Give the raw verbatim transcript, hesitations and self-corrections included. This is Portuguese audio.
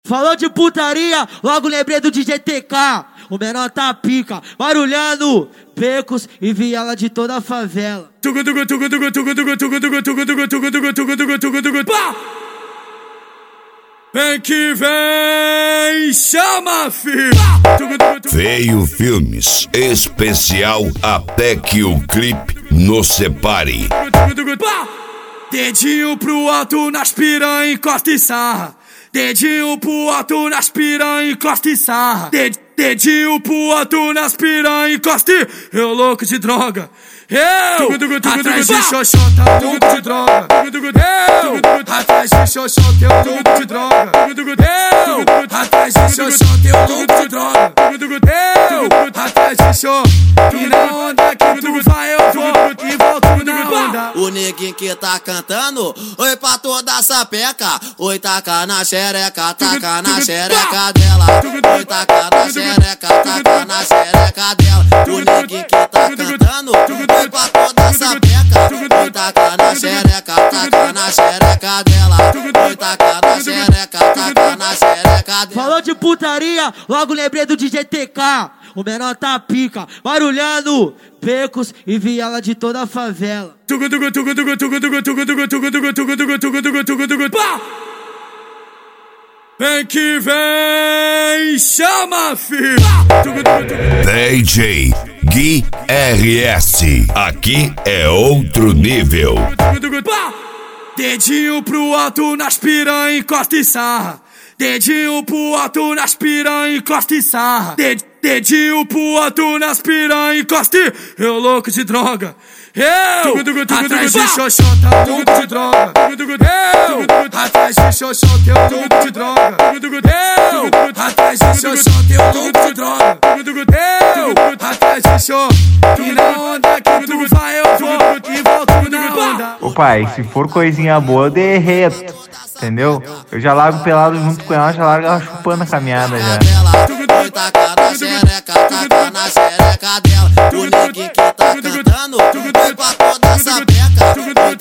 Falou de putaria, logo lembrei do D J T K. O menor tá pica, barulhando becos e viela de toda a favela. Vem que vem, chama, filho! Veio Filmes, especial até que o clipe nos separe. Dedinho pro alto nas piranha, encosta e sarra. Dedinho pro alto nas piranha, encosta e sarra. Dedinho pro alto nas piranha, encosta e... Eu louco de droga. Eu, atrás de xoxota, louco de droga. Eu, atrás de xoxota, eu louco de droga. Eu, atrás de xoxota, eu louco de droga. Eu, atrás de xoxota. E na onda que tu vai, eu vou e volto na onda. O neguinho que tá cantando, oi pra toda sapeca. Oi, taca na xereca, taca na xereca dela. Oi, taca na xereca, taca na xereca dela. O neguinho que tá cantando, oi pra toda sapeca. Oi, taca na xereca, taca na xereca dela. Oi, taca na xereca, taca na xereca dela. Falou de putaria, logo lembrei do D J T K. O menor tá pica, barulhando becos e viela de toda a favela. Vem que vem, chama, filho! D J Gui R S, aqui é outro nível. Dedinho pro alto nas piranha, encosta e sarra. Dedinho pro alto nas piranha, encosta e sarra. Dedinho pro alto nas piranha, encosta e... Eu louco de droga. Eu, atrás de xoxota, louco de droga. Eu, atrás de xoxota, eu louco de droga. Eu, atrás de xoxota, eu louco de droga. Eu, atrás de xoxota. E na onda que tu vai, eu vou e volto na onda. Ô pai, se for coisinha boa, eu derreto, entendeu? Eu já largo pelado junto com ela, já largo ela chupando a caminhada já. Oi, taca na xereca, taca na xereca dela. O neguinho que tá cantando, oi pra toda sapeca. Oi,